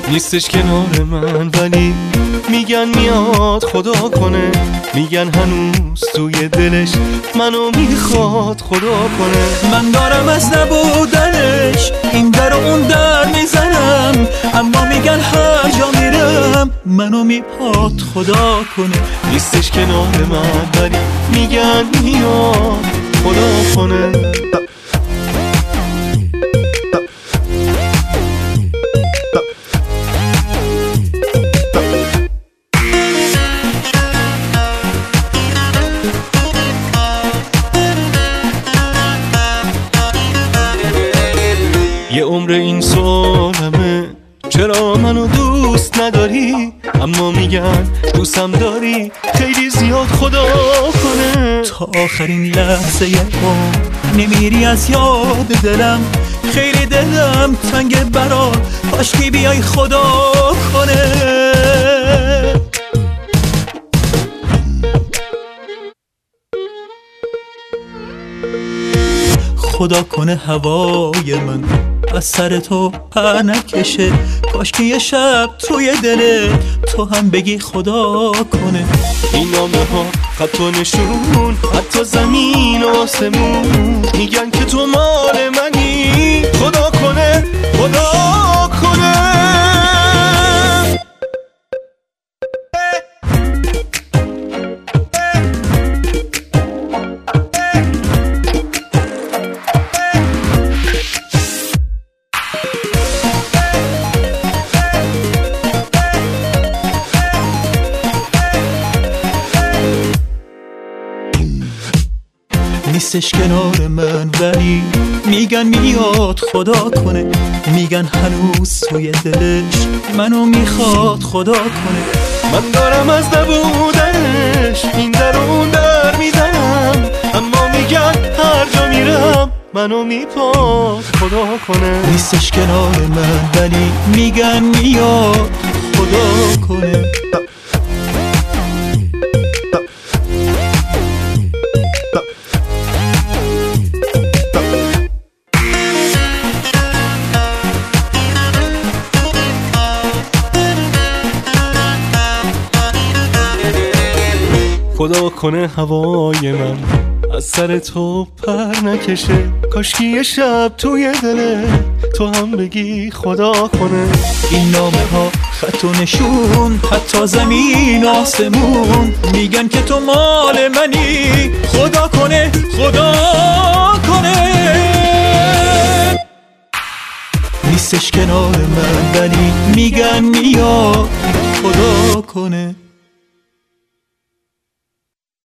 نیستش کنار من ولی میگن میاد خدا کنه، میگن هنوز توی دلش منو میخواد خدا کنه. من دارم از نبودنش این در و اون در میزنم، اما میگن هر جا میرم منو میخواد خدا کنه. نیستش کنار من ولی میگن میاد خدا کنه. یه عمر این سالمه چرا منو دوست نداری، اما میگن دوستم داری خیلی زیاد خدا کنه. تا آخرین لحظه عمر نمیری از یاد دلم، خیلی دلم تنگ برات، کاشکی بیای خدا کنه. خدا کنه هوای من از سر تو پر نکشه، کاشکی یه شب توی دل تو هم بگی خدا کنه. این نامه ها خط و نشون حتی زمین و آسمون میگن که تو مال منی، خدا کنه خدا کنه. نیستش کنار من ولی میگن میاد خدا کنه، میگن هنوز توی دلش منو میخواد خدا کنه. من دارم از نبودنش این در و اون در میزنم، اما میگن هر جا میرم منو میخواد خدا کنه. نیستش کنار من ولی میگن میاد خدا کنه. خدا کنه هوای من از سر تو پر نکشه، کاشکی یه شب توی دل تو هم بگی خدا کنه. این نامه ها خط و نشون حتی زمین آسمون میگن که تو مال منی، خدا کنه خدا کنه. نیستش کنار من ولی میگن میاد خدا کنه.